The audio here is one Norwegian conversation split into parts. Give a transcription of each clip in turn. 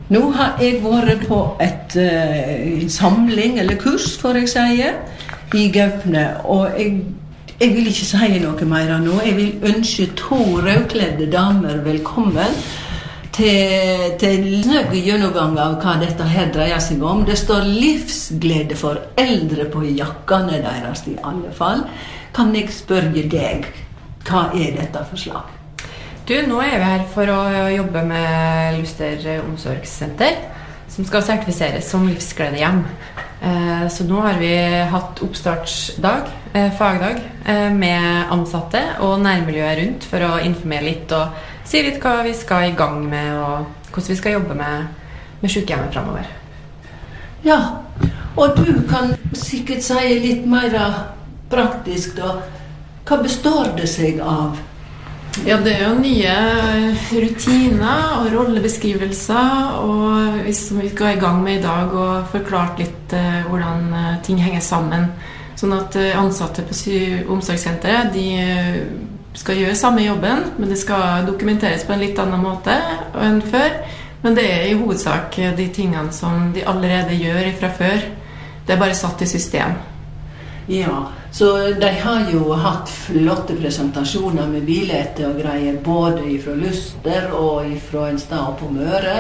Nå har jeg vært på et samling eller kurs, får jeg si, i Gaupne, og jeg vil ikke si noe mer nå. Jeg vil ønske 2 rødkledde damer velkommen til snøgg gjennomgang av hva dette her dreier seg om. Det står livsglede for eldre på jakkene deres i alle fall. Kan jeg spørre deg, hva dette for slag? Du, nå vi her for å jobbe med Luster omsorgssenter, som skal sertifiseres som livsgledehjem. Så nå har vi hatt oppstartsdag, fagdag, med ansatte og nærmiljøet rundt for å informere litt og si litt hva vi skal i gang med og hvordan vi skal jobbe med sykehjemmet fremover. Ja, og du kan sikkert si litt mer praktisk da. Hva består det seg av? Ja, det jo nye rutiner og rollebeskrivelser, og som vi skal i gang med i dag, og forklart litt hvordan ting henger sammen. Sånn at ansatte på omsorgssenteret, de skal gjøre samme jobben, men det skal dokumenteres på en litt annen måte enn før. Men det i hovedsak de tingene som de allerede gjør fra før. Det bare satt i system. Ja, så de har jo hatt flotte presentasjoner med bilder og greier, både fra Luster og fra en stad på Møre.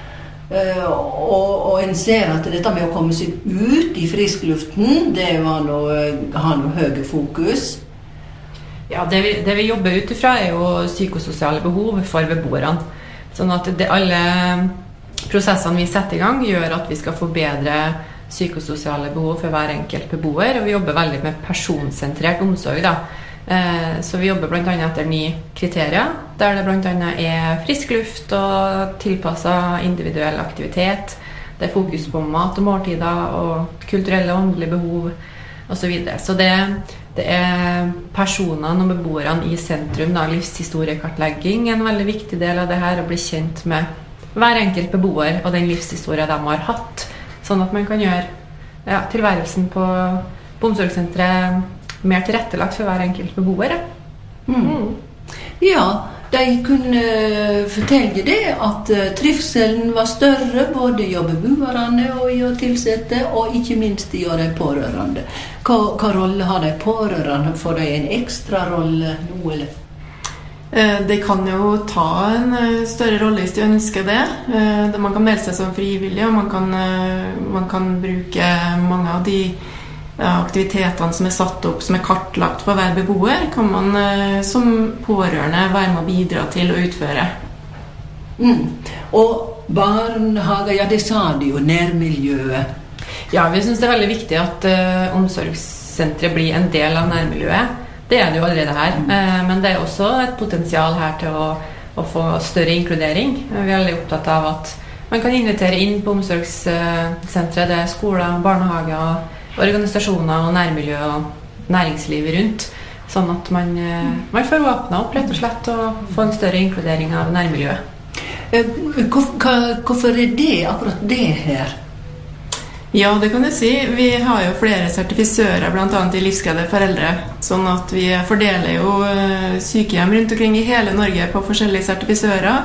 Og en ser at dette med å komme seg ut i friskluften, det har noe høye fokus. Ja, det vi jobber ut ifra jo psykososiale behov for beboerne. Sånn at alle prosessene vi setter i gang gjør at vi skal få bedre psykososiale behov for hver enkelt beboer, og vi jobber veldig med personsentrert omsorg da. Så vi jobber blant annet etter 9 kriterier, der det blant annet frisk luft og tilpasset individuell aktivitet. Det fokus på mat og måltider og kulturelle og åndelige behov og så videre. Så det personene og beboerne i sentrum, da, livshistoriekartlegging en veldig viktig del av det her, å bli kjent med hver enkelt beboer og den livshistorie de har hatt. Sånn at man kan gjøre tilværelsen på omsorgssenteret mer tilrettelagt for hver enkelt beboer. Ja, de kunne fortelle det at trivselen var større både i beboerne og i å tilsette, og ikke minst i de pårørende. Hva rolle har de pårørende? Får de en ekstra rolle nå, eller? De kan jo ta en større rolle hvis de ønsker det. Man kan melde seg som frivillig, og man kan bruke mange av de aktivitetene som satt opp, som kartlagt for hver beboer, kan man som pårørende være med å bidra til å utføre. Og barnehager, ja, det sa de jo, nærmiljøet. Ja, vi synes det veldig viktig at omsorgssenteret blir en del av nærmiljøet. Det det jo allerede her, men det også et potensial her til å få større inkludering. Vi veldig opptatt av at man kan invitere inn på omsorgssenteret, det skoler, barnehager, organisasjoner og nærmiljø og næringsliv rundt, sånn at man får åpne opp rett og slett og få en større inkludering av nærmiljøet. Hvorfor det akkurat det her? Ja, det kan jeg si. Vi har jo flere sertifisører, blant annet i livsglede foreldre, sånn at vi fordeler jo sykehjem rundt omkring i hele Norge på forskjellige sertifisører.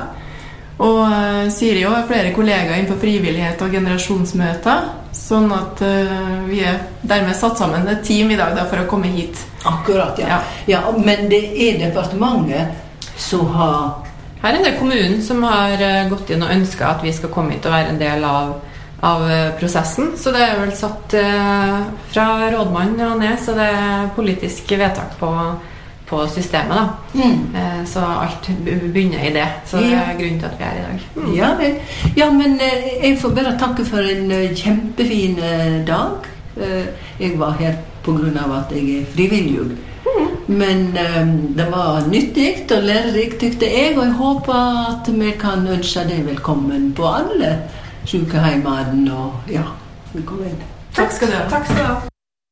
Og Siri har flere kollegaer innenfor frivillighet og generasjonsmøter, sånn at vi dermed satt sammen et team i dag da, for å komme hit. Akkurat, ja. Ja, men det departementet som har... Her det kommunen som har gått inn og ønsket at vi skal komme hit og være en del av prosessen, så det vel satt fra rådmann og ned, så det politisk vedtak på systemet da. Så alt begynner i det, så det grunnen til at vi i dag. Ja, vel. Ja, men jeg får bare takke for en kjempefin dag. Jeg var her på grunn av at jeg frivillig. Men det var nyttig og lærerikt, tykte jeg, og jeg håper at vi kan ønske deg velkommen på alle sykehjemmene, og ja, velkommen. Takk skal du ha. Takk skal du ha.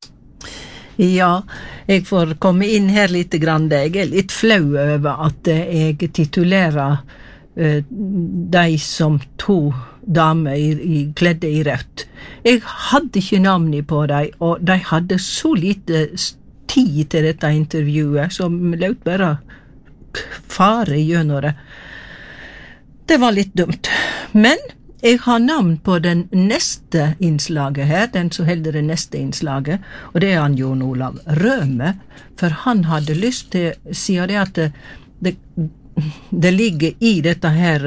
Ja, jeg får komme inn her litt grann. Jeg litt flau over at jeg titulerer de som 2 damer kledde i rødt. Jeg hadde ikke navnet på dem, og de hadde så lite tid til dette intervjuet, som løt bare fare gjennom det. Det var litt dumt. Men Jeg har navn på den neste innslaget her, den som holder det neste innslaget, og det han Jon Olav Røme, for han hadde lyst til, siden det at det ligger i dette her,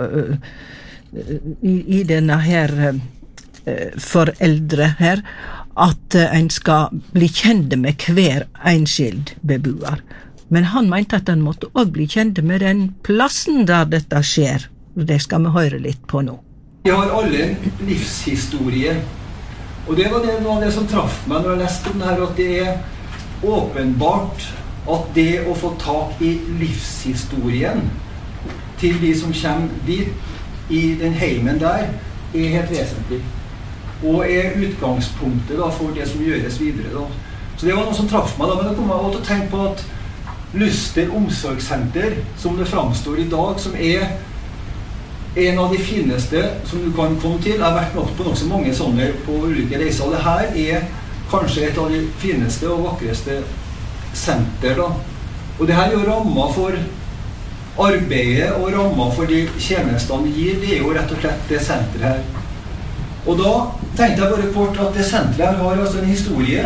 i denne her foreldre her, at en skal bli kjent med hver enskild beboer. Men han mente at han måtte også bli kjent med den plassen der dette skjer. Det skal vi høre litt på nå. Vi har alle en livshistorie, og det var noe av det som traff meg når jeg leste om det her, at det åpenbart at det å få tak i livshistorien til de som kommer dit, i den heimen der, helt vesentlig. Og utgangspunktet da, for det som gjøres videre. Da. Så det var noe som traff meg da, men det kom jeg også til å tenke på at Luster omsorgssenter, som det framstår i dag, som en av de fineste som du kan komme til. Jeg har vært på nokså mange sånne på ulike reiser, og det her kanskje et av de fineste og vakreste senter da. Og det her rammer for arbeidet og rammer for de tjenestene vi gir, det jo rett og slett det senteret her. Og da tenkte jeg bare kort at det senteret her har altså en historie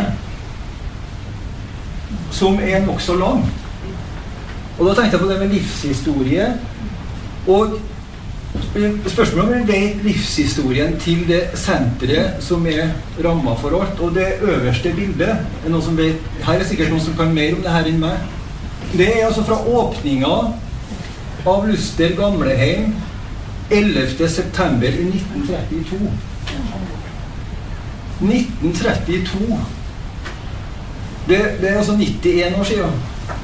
som nok så lang. Og da tenkte jeg på det med livshistorie, og spørsmålet om vi vet livshistorien til det senteret som rammet for alt, og det øverste bildet, noen som vet, her sikkert noen som kan mer om det her enn meg, det altså fra åpningen av Luster Gamleheim 11. september 1932. 1932. Det altså 91 år siden.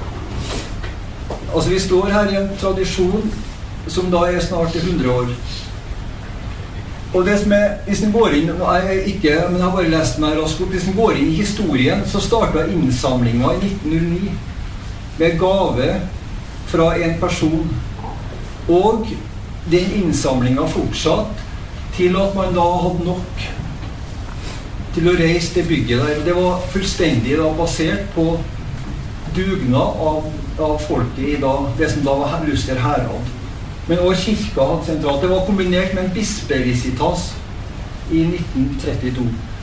Altså vi står her i en tradisjon som da snart 100 år. Og det som hvis den går inn, ikke, men jeg har bare lest meg raskt opp, hvis den går inn i historien, så startet innsamlingen i 1909 med gave fra en person. Og den innsamlingen fortsatt til at man da hadde nok til å reise til bygget der. Det var fullstendig da basert på dugnad av folket i da, det som da var Luster Herad. Men også kirka hadde sentralt. Det var kombinert med en bispevisitas i 1932.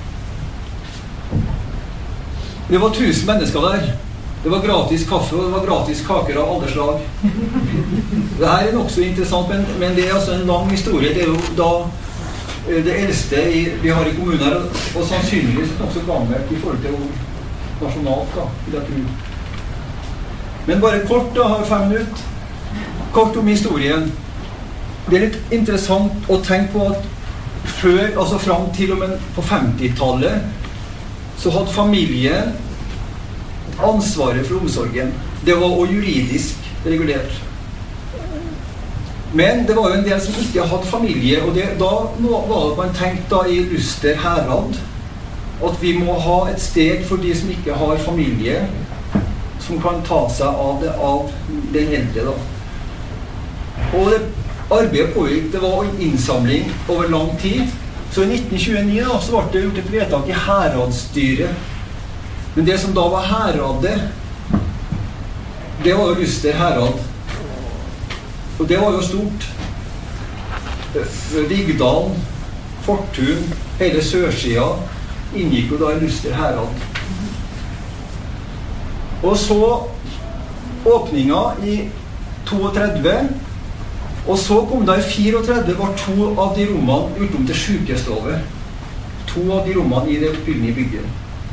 Det var 1000 mennesker der. Det var gratis kaffe, og det var gratis kaker av alle slag. Det her nok så interessant, men det altså en lang historie. Det jo da det eldste vi har i kommunen her, og sannsynligvis nok så gammelt i forhold til nasjonalt, da, vil jeg tro. Men bare kort, da, har 5 minutter. Kort om historien. Det litt interessant å tenke på at før, altså frem til og med på 50-tallet, så hadde familien ansvaret for omsorgen. Det var også juridisk regulert. Men det var jo en del som ikke hadde familie, og da var det man tenkte da i Luster Herad at vi må ha et sted for de som ikke har familie, som kan ta seg av den eldre da. Og det arbeidet pågikk, det var en innsamling over lang tid. Så i 1929 da, så ble det gjort et vedtak i Heradsstyret. Men det som da var Heradet, det var jo Luster Herad. Og det var jo stort. Vigdalen, Fortun, hele sørsida inngikk jo da i Luster Herad. Og så åpninga i 32, og så kom da i 34 var 2 av de rommene utom til sykestove. 2 av de rommene i det oppbyggende bygget.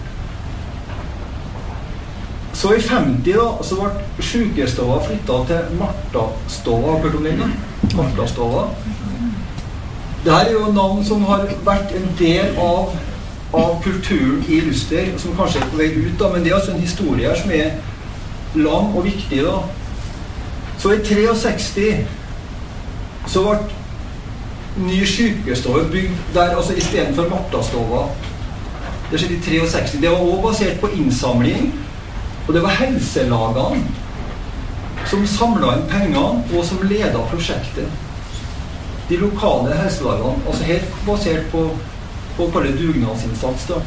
Så i 50 da, så ble sykestova flyttet til Martastova. Har du hørt om den da? Martastova. Dette jo navn som har vært en del av kulturen i Luster, som kanskje på vei ut da, men det altså en historie her som lang og viktig da. Så i 63 så ble ny sykestove bygd der, altså i stedet for Martastova. Det skjedde i 63. Det var også basert på innsamling, og det var helselagene som samlet inn pengene og som ledet prosjektet. De lokale helselagene, altså helt basert på å kalle dugnadsinnsats da.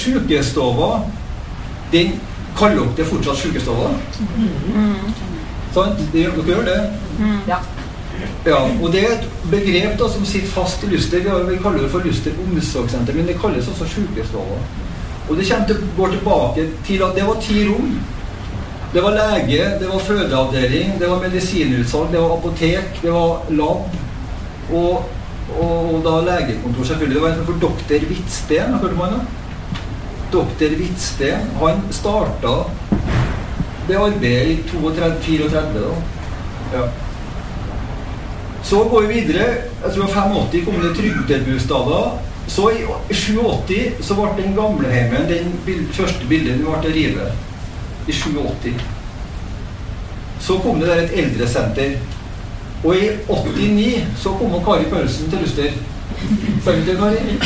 Sykestova, den kaller opp det fortsatt sykestova. Sant? Dere gjør det? Ja. Ja, og det et begrep da, som sitter fast I Luster. Vi kaller det for Luster omsorgssenter, men det kalles også sykehusstova. Og det går tilbake til at det var 10 rom. Det var lege, det var fødeavdeling, det var medisinutsalg, det var apotek, det var lab, og da legekontor selvfølgelig. Det var en for Dr. Hvitsten, hørte man da? Dr. Hvitsten, han startet det arbeidet I 34 da. Ja. Så går vi videre, jeg tror 85 kom det trygdebustader. Så I 87 så ble den gamle heimen, den første bildet, det ble rivet. I 87. Så kom det der et eldresenter. Og I 89 så kom Kari Paulsen til Luster. Følte du, Kari?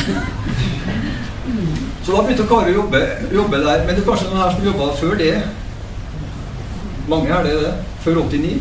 Så da begynte Kari å jobbe der, men det kanskje noen her som jobbet før det. Mange det, før 89.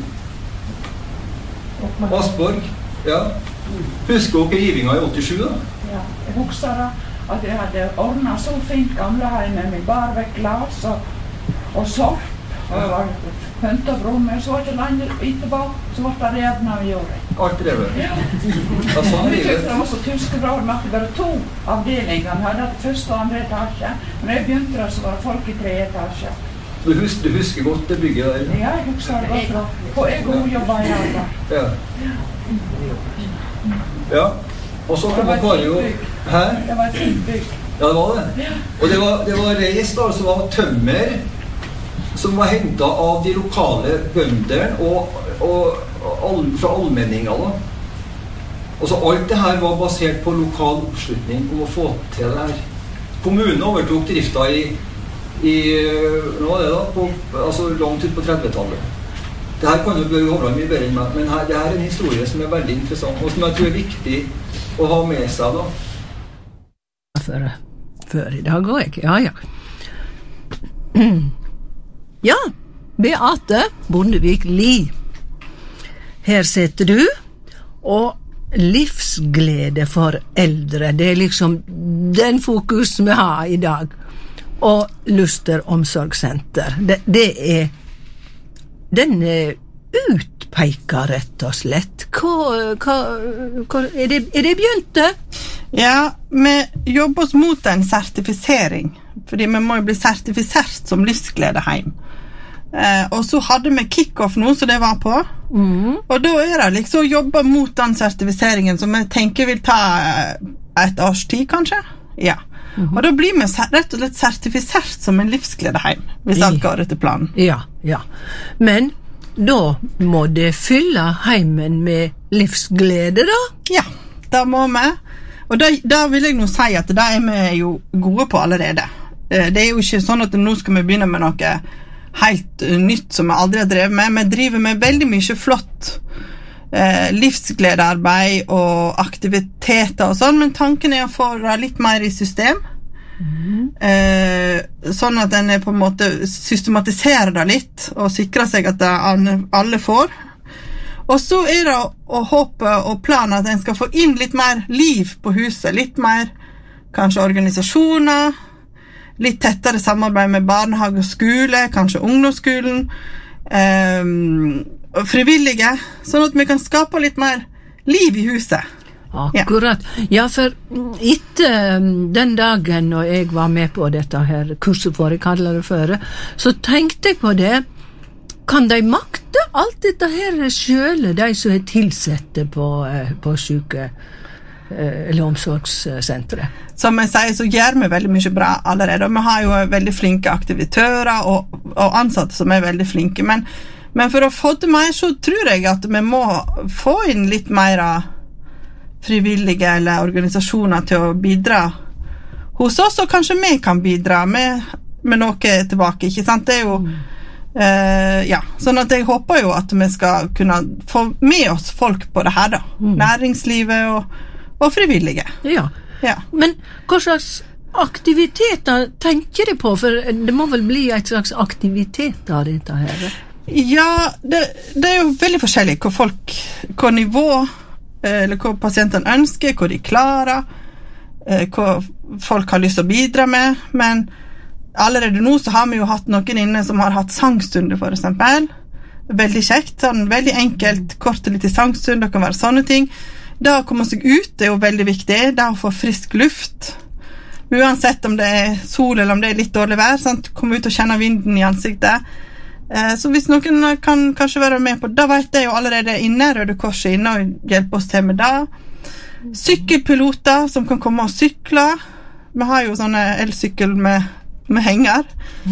Asborg, ja. Husker dere rivinga I 87 da? Ja, jeg husker da at jeg hadde ordnet så fint gamleheimen med bare vekk glas og sorp, og det var høntet rommet, så var det ikke lenge etterpå, så var det revnet av jordet. Alt revet? Ja. Ja, sånn Vi tykte det var så tyskebra, det måtte være 2 avdelinger, vi hadde hatt første og andre etasje, men jeg begynte da, så var det folk I 3 etasjer. Du husker godt det bygget der? Ja, jeg husker det godt fra, og jeg jobbet I alle. Ja. Ja, og så kom Kari jo... Hæ? Det var et fint bygg. Ja, det var det. Og det var reist, altså var tømmer som var hentet av de lokale bønderne og fra allmenninga da. Og så alt det her var basert på lokal oppslutning om å få til det her. Kommunen overtok drifta nå var det da, altså langt ut på 30-tallet. Det her kan jo Børge Hovland mye bedre enn meg, men det her en historie som veldig interessant, og som jeg tror viktig å ha med seg da. Før I dag går jeg, ja. Ja, Beate Bondevik Lie. Her sitter du, og livsglede for eldre, det liksom den fokus vi har I dag. Og Luster omsorgssenter, den utpeker rett og slett. Hva det begynte? Ja, vi jobber oss mot en sertifisering, fordi vi må jo bli sertifisert som livsgledeheim. Og så hadde vi kick-off nå, så det var på. Og da det liksom å jobbe mot den sertifiseringen, som jeg tenker vil ta et års tid, kanskje? Ja. Og da blir vi rett og slett sertifisert som en livsgledeheim, hvis alt går etter planen. Ja. Men da må det fylle heimen med livsglede, da? Ja, da må vi. Og da vil jeg nå si at det vi jo gode på allerede. Det jo ikke sånn at nå skal vi begynne med noe helt nytt som vi aldri har drevet med. Vi driver med veldig mye flott livsgledearbeid og aktiviteter og sånn, men tanken å få det litt mer I system. Sånn at den på en måte systematiserer det litt og sikrer seg at alle får. Og så det å håpe og plane at en skal få inn litt mer liv på huset, litt mer kanskje organisasjoner, litt tettere samarbeid med barnehage og skole, kanskje ungdomsskolen, frivillige, sånn at vi kan skape litt mer liv I huset. Akkurat. Ja, for etter den dagen når jeg var med på dette her kurset for jeg kaller det før, så tenkte jeg på det. Kan de makte alt dette her selv, de som tilsette på syke eller omsorgssenteret? Som jeg sier, så gjør vi veldig mye bra allerede, og vi har jo veldig flinke aktivitører og ansatte som veldig flinke, men for å få til mer så tror jeg at vi må få inn litt mer frivillige eller organisasjoner til å bidra hos oss, og kanskje vi kan bidra med noe tilbake, ikke sant? Det jo ja, sånn at jeg håper jo at vi skal kunne få med oss folk på det her da, næringslivet og frivillige. Ja. Men hva slags aktiviteter tenker de på? For det må vel bli et slags aktivitet av dette her? Ja, det jo veldig forskjellig hva nivå eller hva pasienten ønsker, hva de klarer, hva folk har lyst til å bidra med, men allerede nå så har vi jo hatt noen inne som har hatt sangstunder for eksempel, veldig kjekt, sånn veldig enkelt, kort og litt i sangstund, det kan være sånne ting. Det å komme seg ut jo veldig viktig, det å få frisk luft, uansett om det sol eller om det litt dårlig vær, sant? Komme ut og kjenne vinden i ansiktet. Så hvis noen kan kanskje være med på, da vet jeg jo allerede inne, Røde Kors er inne og hjelper oss til med det. Sykkelpiloter som kan komme og sykle. Vi har jo sånne elsykkel med henger.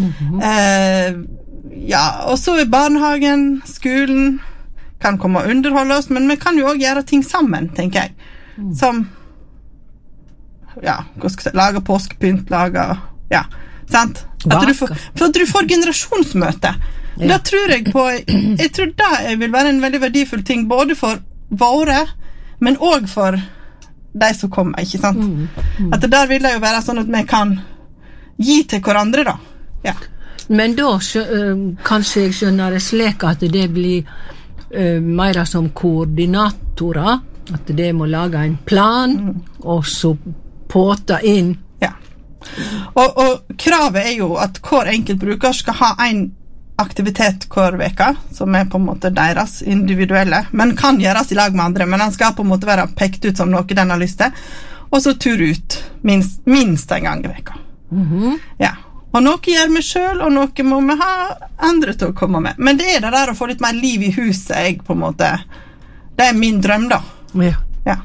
Ja, og så i barnehagen, skolen kan komme og underholde oss, men vi kan jo også gjøre ting sammen, tenker jeg. Som, ja, hva skal jeg si, lage påskepynt, ja, sant? At du får generasjonsmøte. Ja. Da tror jeg på, jeg tror det vil være en veldig verdifull ting, både for våre, men også for de som kommer, ikke sant? At det der vil det jo være sånn at vi kan gi til hverandre da. Ja. Men da kanskje jeg skjønner det slik at det blir mer som koordinatorer, at det må lage en plan, og så påta inn. Ja. Og kravet er jo at hver enkelt bruker skal ha en aktivitet hver veka, som er på en måte deres individuelle, men kan gjøres i lag med andre, men han skal på en måte være pekt ut som noe den har lyst til, og så tur ut minst en gang i veka. Ja. Og noe gjør vi selv, og noe må vi ha andre til å komme med. Men det er det der å få litt mer liv i huset, jeg på en måte. Det er min drøm da. Ja.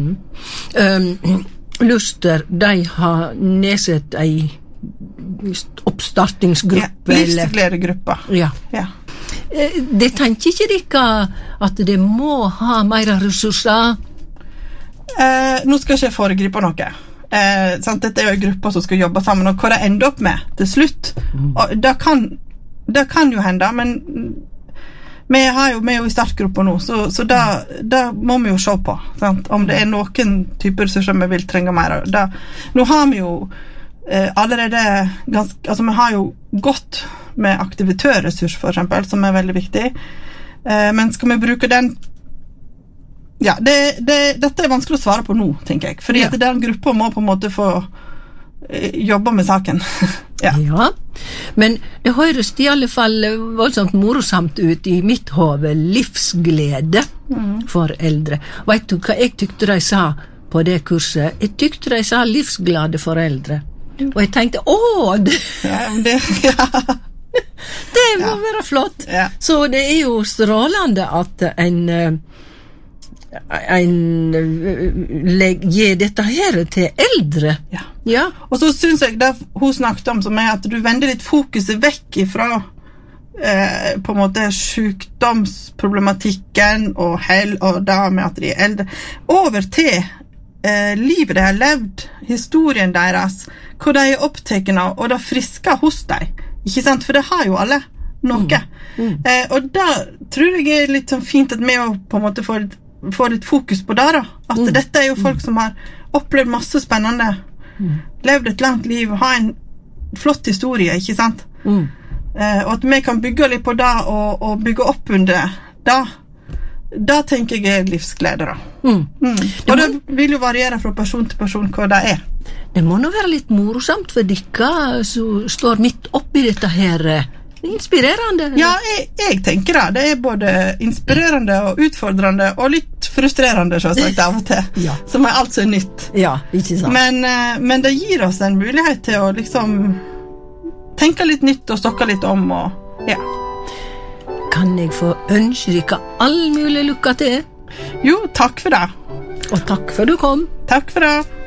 Luster, de har nedsett ei oppstartingsgruppe. Ja, livsgledegruppa. Ja. Det tenker ikke dere at det må ha mer ressurser? Nå skal ikke jeg foregripe noe. Sant? Dette er jo en gruppe som skal jobbe sammen, og hva det ender opp med til slutt. Og det kan jo hende, men vi er jo i startgruppa nå, så da må vi jo se på, sant? Om det er noen typer ressurser vi vil trenge mer av. Nå har vi jo allerede altså vi har jo gått med aktivitørressurs for eksempel, som er veldig viktig, men skal vi bruke den ja, dette er vanskelig å svare på nå, tenker jeg, fordi at den gruppa må på en måte få jobbe med saken. Ja, men det høres i alle fall voldsomt morosamt ut i mitt hode, livsglede for eldre. Vet du hva jeg tykte de sa på det kurset? Jeg tykte de sa livsglade foreldre. Og jeg tenkte, det må være flott. Ja. Så det er jo strålende at en gir dette her til eldre. Ja. Og så synes jeg det hun snakket om, som er at du vender litt fokuset vekk ifra på en måte sykdomsproblematikken og det med at de er eldre, over til livet de har levd, historien deres, hva de er opptatt av, og det friske hos dem, ikke sant? For det har jo alle noe. Og da tror jeg er litt sånn fint at vi på en måte får litt fokus på det da, at dette er jo folk som har opplevd masse spennende, levd et langt liv, har en flott historie, ikke sant? Og at vi kan bygge litt på det og bygge opp under det, da tenker jeg er livsglede da. Og det vil jo variere fra person til person hva det er. Det må nå være litt morosamt for dere som står midt oppi dette her. Inspirerende. Ja, jeg tenker det. Det er både inspirerende og utfordrende og litt frustrerende, selvsagt, av og til. Som er alt så nytt. Ja, ikke sant. Men det gir oss en mulighet til å liksom tenke litt nytt og stokke litt om og ja. Kan jeg få ønske dere all mulig lykke til? Jo, takk for det. Og takk for du kom. Takk for det.